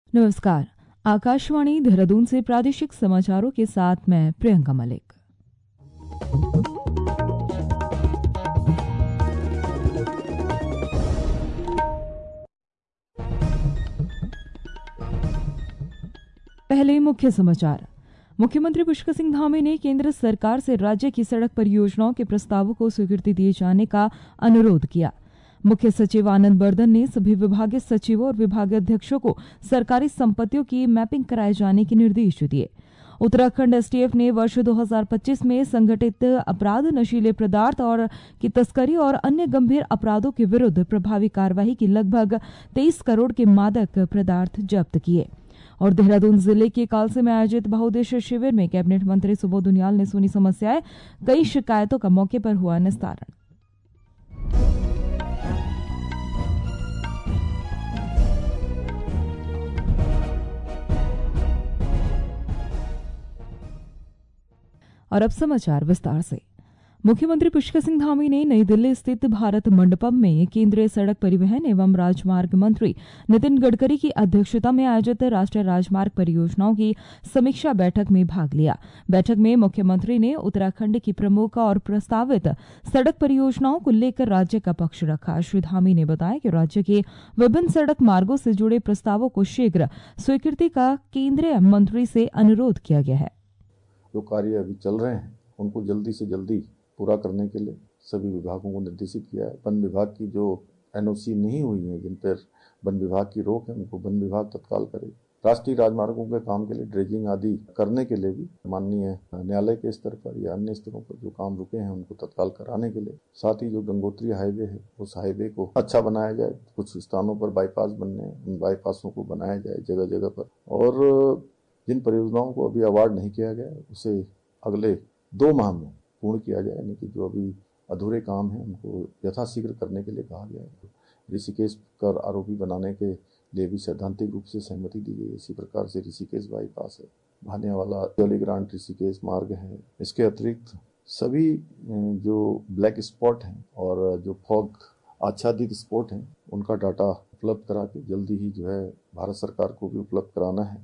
नमस्कार। आकाशवाणी देहरादून से प्रादेशिक समाचारों के साथ मैं प्रियंका मलिक। पहले मुख्य समाचार। मुख्यमंत्री पुष्कर सिंह धामी ने केंद्र सरकार से राज्य की सड़क परियोजनाओं के प्रस्तावों को स्वीकृति दिए जाने का अनुरोध किया। मुख्य सचिव आनंद बर्धन ने सभी विभागीय सचिवों और विभागाध्यक्षों को सरकारी संपत्तियों की मैपिंग कराए जाने के निर्देश दिए। उत्तराखंड एसटीएफ ने वर्ष 2025 में संगठित अपराध, नशीले पदार्थ और की तस्करी और अन्य गंभीर अपराधों के विरुद्ध प्रभावी कार्यवाही की लगभग 23 करोड़ के मादक पदार्थ जब्त किए। और देहरादून जिले के कालसे में आयोजित बहुउद्देशीय शिविर में कैबिनेट मंत्री सुबोध उनियाल ने सुनी समस्याएं, कई शिकायतों का मौके पर हुआ निस्तारण। और अब समाचार विस्तार से। मुख्यमंत्री पुष्कर सिंह धामी ने नई दिल्ली स्थित भारत मंडपम में केंद्रीय सड़क परिवहन एवं राजमार्ग मंत्री नितिन गडकरी की अध्यक्षता में आयोजित राष्ट्रीय राजमार्ग परियोजनाओं की समीक्षा बैठक में भाग लिया। बैठक में मुख्यमंत्री ने उत्तराखंड की प्रमुख और प्रस्तावित सड़क परियोजनाओं को लेकर राज्य का पक्ष रखा। श्री धामी ने बताया कि राज्य के विभिन्न सड़क मार्गों से जुड़े प्रस्तावों को शीघ्र स्वीकृति का केंद्रीय मंत्री से अनुरोध किया गया है। जो कार्य अभी चल रहे हैं उनको जल्दी से जल्दी पूरा करने के लिए सभी विभागों को निर्देशित किया है। वन विभाग की जो एनओसी नहीं हुई है, जिन पर वन विभाग की रोक है, उनको वन विभाग तत्काल करे। राष्ट्रीय राजमार्गों के काम के लिए ड्रेजिंग आदि करने के लिए भी माननीय न्यायालय के स्तर पर या अन्य स्तरों पर जो काम रुके हैं उनको तत्काल कराने के लिए, साथ ही जो गंगोत्री हाईवे है उस हाईवे को अच्छा बनाया जाए। कुछ स्थानों पर बाईपास बनने हैं, उन बाईपासों को बनाया जाए जगह जगह पर। और जिन परियोजनाओं को अभी अवार्ड नहीं किया गया उसे अगले 2 माह में पूर्ण किया जाए, यानी कि जो अभी अधूरे काम हैं उनको यथाशीघ्र करने के लिए कहा गया है। ऋषिकेश कर आरोपी बनाने के लिए भी सैद्धांतिक रूप से सहमति दी गई। इसी प्रकार से ऋषिकेश बाईपास है, भानेवाला जौली ग्रांट ऋषिकेश मार्ग है। इसके अतिरिक्त सभी जो ब्लैक स्पॉट हैं और जो फॉग आच्छादित स्पॉट हैं उनका डाटा उपलब्ध करा के जल्दी ही जो है भारत सरकार को भी उपलब्ध कराना है।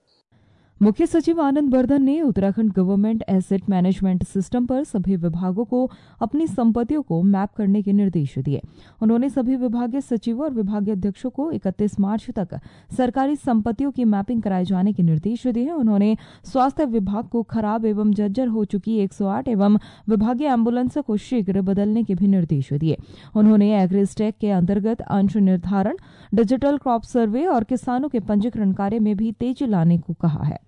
मुख्य सचिव आनंद बर्धन ने Uttarakhand government asset management system पर सभी विभागों को अपनी संपत्तियों को मैप करने के निर्देश दिए। उन्होंने सभी विभागीय सचिवों और विभागीय अध्यक्षों को 31 मार्च तक सरकारी संपत्तियों की मैपिंग कराए जाने के निर्देश दिए। उन्होंने स्वास्थ्य विभाग को खराब एवं जर्जर हो चुकी 108 एवं विभागीय एम्बुलेंस को शीघ्र बदलने के भी निर्देश दिए। उन्होंने एग्रीस्टेक के अंतर्गत अंश निर्धारण, डिजिटल क्रॉप सर्वे और किसानों के पंजीकरण कार्य में भी तेजी लाने को कहा है।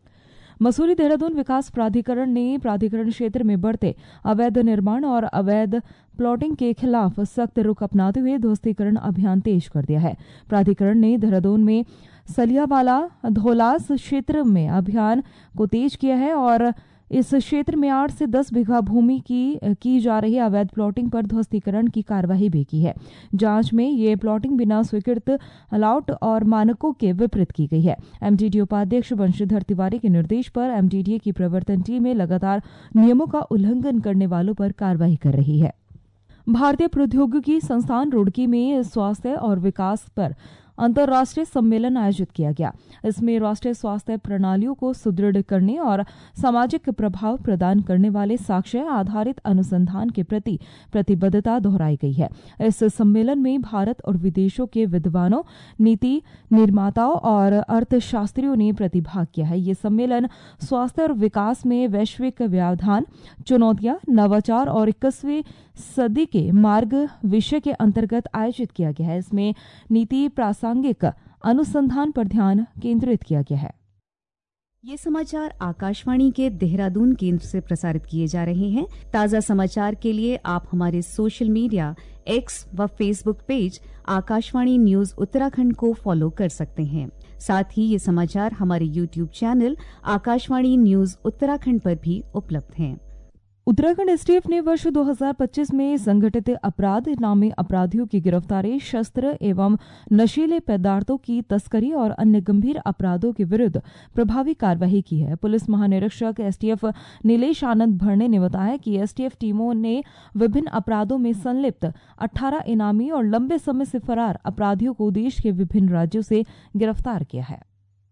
मसूरी देहरादून विकास प्राधिकरण ने प्राधिकरण क्षेत्र में बढ़ते अवैध निर्माण और अवैध प्लॉटिंग के खिलाफ सख्त रुख अपनाते हुए ध्वस्तीकरण अभियान तेज कर दिया है। प्राधिकरण ने देहरादून में सलियावाला धौलास क्षेत्र में अभियान को तेज किया है और इस क्षेत्र में 8 से 10 बीघा भूमि की जा रही अवैध प्लॉटिंग पर ध्वस्तीकरण की कार्यवाही भी की है। जांच में ये प्लॉटिंग बिना स्वीकृत अलाउट और मानकों के विपरीत की गई है। एमडीडीए उपाध्यक्ष बंशीधर तिवारी के निर्देश पर एमडीडीए की प्रवर्तन टीमें लगातार नियमों का उल्लंघन करने वालों पर कार्रवाई कर रही है। भारतीय प्रौद्योगिकी संस्थान रुड़की में स्वास्थ्य और विकास पर अंतर्राष्ट्रीय सम्मेलन आयोजित किया गया। इसमें राष्ट्रीय स्वास्थ्य प्रणालियों को सुदृढ़ करने और सामाजिक प्रभाव प्रदान करने वाले साक्ष्य आधारित अनुसंधान के प्रति प्रतिबद्धता दोहराई गई है। इस सम्मेलन में भारत और विदेशों के विद्वानों, नीति निर्माताओं और अर्थशास्त्रियों ने प्रतिभाग किया है। ये सम्मेलन स्वास्थ्य और विकास में वैश्विक व्यवधान, चुनौतियां, नवाचार और 21वीं सदी के मार्ग विषय के अंतर्गत आयोजित किया गया है। इसमें नीति प्रासंगिक अनुसंधान पर ध्यान केंद्रित किया गया है। ये समाचार आकाशवाणी के देहरादून केंद्र से प्रसारित किए जा रहे हैं। ताज़ा समाचार के लिए आप हमारे सोशल मीडिया एक्स व Facebook page Akashvani news Uttarakhand को फॉलो कर सकते हैं। साथ ही ये समाचार हमारे YouTube channel Akashvani news Uttarakhand पर भी उपलब्ध हैं। उत्तराखंड एसटीएफ ने वर्ष 2025 में संगठित अपराध नामी अपराधियों की गिरफ्तारी, शस्त्र एवं नशीले पदार्थों की तस्करी और अन्य गंभीर अपराधों के विरुद्ध प्रभावी कार्रवाई की है। पुलिस महानिरीक्षक एसटीएफ नीलेश आनंद भरणे ने बताया कि एसटीएफ टीमों ने विभिन्न अपराधों में संलिप्त 18 इनामी और लंबे समय से फरार अपराधियों को देश के विभिन्न राज्यों से गिरफ्तार किया है।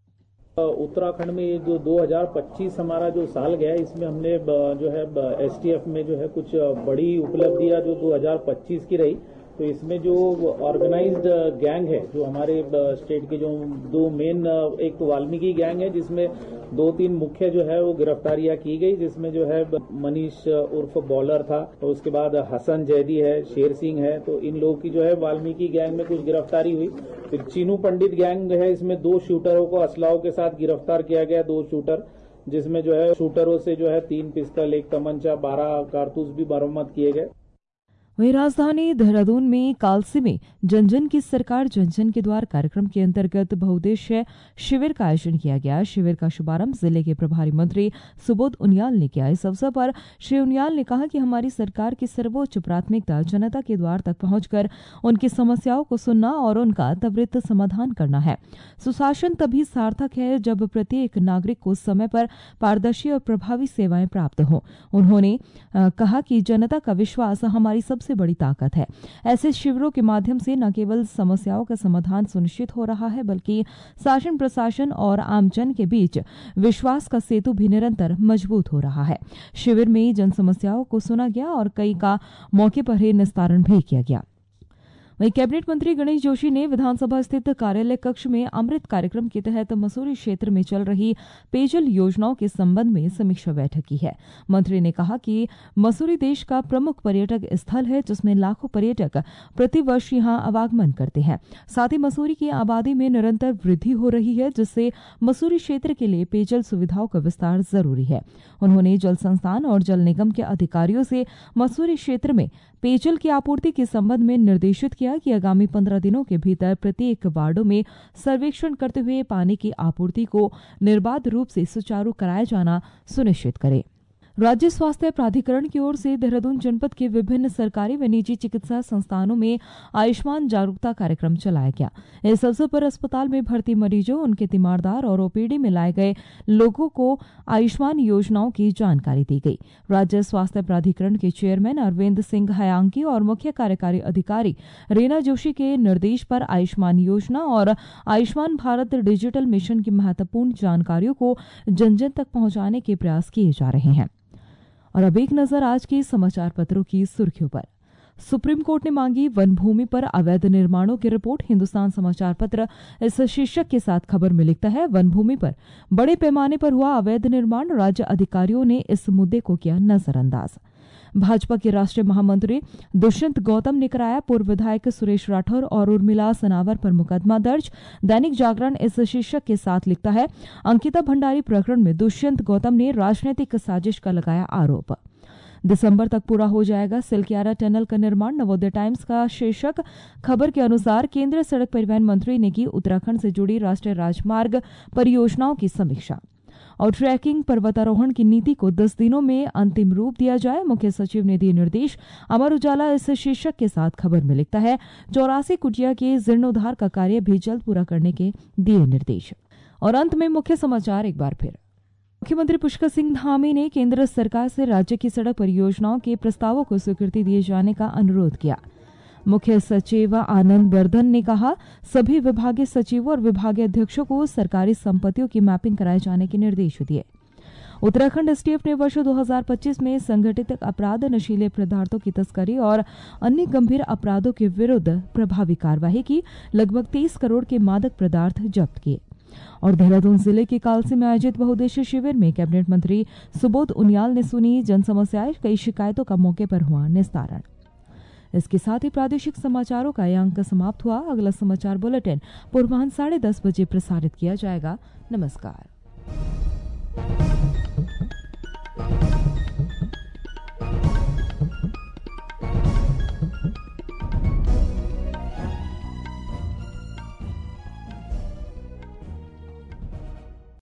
उत्तराखंड में ये जो 2025 हमारा जो साल गया है, इसमें हमने जो है एसटीएफ में जो है कुछ बड़ी उपलब्धियां जो 2025 की रही। तो इसमें जो ऑर्गेनाइज्ड गैंग है, जो हमारे स्टेट के जो दो मेन, एक तो वाल्मीकि गैंग है जिसमें 2-3 मुख्य जो है वो गिरफ्तारियां की गई, जिसमें जो है मनीष उर्फ बॉलर था, तो उसके बाद हसन जैदी है, शेर सिंह है। तो इन लोगों की जो है वाल्मीकि गैंग में कुछ गिरफ्तारी हुई। फिर चीनू पंडित गैंग है, इसमें 2 शूटरों को असलाओं के साथ गिरफ्तार किया गया, 2 शूटर, जिसमें जो है शूटरों से जो है 3 पिस्टल, 1 तमंचा, 12 कारतूस भी बरामद किए गए। वहीं राजधानी देहरादून में कालसी में जन जन की सरकार जन जन के द्वार कार्यक्रम के अंतर्गत बहुउद्देश्य शिविर का आयोजन किया गया। शिविर का शुभारंभ जिले के प्रभारी मंत्री सुबोध उनियाल ने किया। इस अवसर पर श्री उनियाल ने कहा कि हमारी सरकार की सर्वोच्च प्राथमिकता जनता के द्वार तक पहुंचकर उनकी समस्याओं को सुनना और उनका त्वरित समाधान करना है। सुशासन तभी सार्थक है जब प्रत्येक नागरिक को समय पर पारदर्शी और प्रभावी सेवाएं प्राप्त हों। उन्होंने कहा कि जनता का विश्वास हमारी सबसे बड़ी ताकत है। ऐसे शिविरों के माध्यम से न केवल समस्याओं का समाधान सुनिश्चित हो रहा है, बल्कि शासन प्रशासन और आमजन के बीच विश्वास का सेतु भी निरंतर मजबूत हो रहा है। शिविर में जन समस्याओं को सुना गया और कई का मौके पर ही निस्तारण भी किया गया। वहीं कैबिनेट मंत्री गणेश जोशी ने विधानसभा स्थित कार्यालय कक्ष में अमृत कार्यक्रम के तहत मसूरी क्षेत्र में चल रही पेयजल योजनाओं के संबंध में समीक्षा बैठक की है। मंत्री ने कहा कि मसूरी देश का प्रमुख पर्यटक स्थल है, जिसमें लाखों पर्यटक प्रतिवर्ष यहां आवागमन करते हैं। साथ ही मसूरी की आबादी में निरंतर वृद्धि हो रही है, जिससे मसूरी क्षेत्र के लिए पेयजल सुविधाओं का विस्तार जरूरी है। उन्होंने जल संस्थान और जल निगम के अधिकारियों से मसूरी क्षेत्र में पेयजल की आपूर्ति के संबंध में निर्देशित किया कि आगामी 15 दिनों के भीतर प्रत्येक वार्डों में सर्वेक्षण करते हुए पानी की आपूर्ति को निर्बाध रूप से सुचारू कराया जाना सुनिश्चित करें। राज्य स्वास्थ्य प्राधिकरण की ओर से देहरादून जनपद के विभिन्न सरकारी व निजी चिकित्सा संस्थानों में आयुष्मान जागरूकता कार्यक्रम चलाया गया। इस अवसर पर अस्पताल में भर्ती मरीजों, उनके तीमारदार और ओपीडी में लाए गए लोगों को आयुष्मान योजनाओं की जानकारी दी गई। राज्य स्वास्थ्य प्राधिकरण के चेयरमैन अरविंद सिंह हयांकी और मुख्य कार्यकारी अधिकारी रीना जोशी के निर्देश पर आयुष्मान योजना और आयुष्मान भारत डिजिटल मिशन की महत्वपूर्ण जानकारियों को जन जन तक पहुंचाने के प्रयास किए जा रहे हैं। और अब एक नजर आज के समाचार पत्रों की सुर्खियों पर। सुप्रीम कोर्ट ने मांगी वन भूमि पर अवैध निर्माणों की रिपोर्ट। हिंदुस्तान समाचार पत्र इस शीर्षक के साथ खबर में लिखता है, वन भूमि पर बड़े पैमाने पर हुआ अवैध निर्माण, राज्य अधिकारियों ने इस मुद्दे को किया नजरअंदाज। भाजपा के राष्ट्रीय महामंत्री दुष्यंत गौतम ने कराया पूर्व विधायक सुरेश राठौर और उर्मिला सनावर पर मुकदमा दर्ज। दैनिक जागरण इस शीर्षक के साथ लिखता है, अंकिता भंडारी प्रकरण में दुष्यंत गौतम ने राजनीतिक साजिश का लगाया आरोप। दिसंबर तक पूरा हो जाएगा सिलक्यारा टनल का निर्माण। नवोदय टाइम्स का शीर्षक, खबर के अनुसार केंद्रीय सड़क परिवहन मंत्री ने की उत्तराखंड से जुड़ी राष्ट्रीय राजमार्ग परियोजनाओं की समीक्षा। और ट्रैकिंग पर्वतारोहण की नीति को 10 दिनों में अंतिम रूप दिया जाए, मुख्य सचिव ने दिए निर्देश। अमर उजाला इस शीर्षक के साथ खबर में लिखता है, 84 कुटिया के जीर्णोद्धार का कार्य भी जल्द पूरा करने के दिए निर्देश। और अंत में मुख्य समाचार एक बार फिर। मुख्यमंत्री पुष्कर सिंह धामी ने केंद्र सरकार से राज्य की सड़क परियोजनाओं के प्रस्तावों को स्वीकृति दिए जाने का अनुरोध किया। मुख्य सचिव आनंद वर्धन ने कहा, सभी विभागीय सचिवों और विभागीय अध्यक्षों को सरकारी संपत्तियों की मैपिंग कराए जाने के निर्देश दिए। उत्तराखंड एसटीएफ ने वर्ष 2025 में संगठित अपराध, नशीले पदार्थों की तस्करी और अन्य गंभीर अपराधों के विरुद्ध प्रभावी कार्रवाई की। लगभग 30 करोड़ के मादक पदार्थ जब्त किए। और देहरादून जिले के कालसी में आयोजित बहुउद्देशीय शिविर में कैबिनेट मंत्री सुबोध उनियाल ने सुनी जन समस्याएं, कई शिकायतों का मौके पर हुआ निस्तारण। इसके साथ ही प्रादेशिक समाचारों का यह अंक समाप्त हुआ। अगला समाचार बुलेटिन पूर्वाह्न 10:30 बजे प्रसारित किया जाएगा। नमस्कार।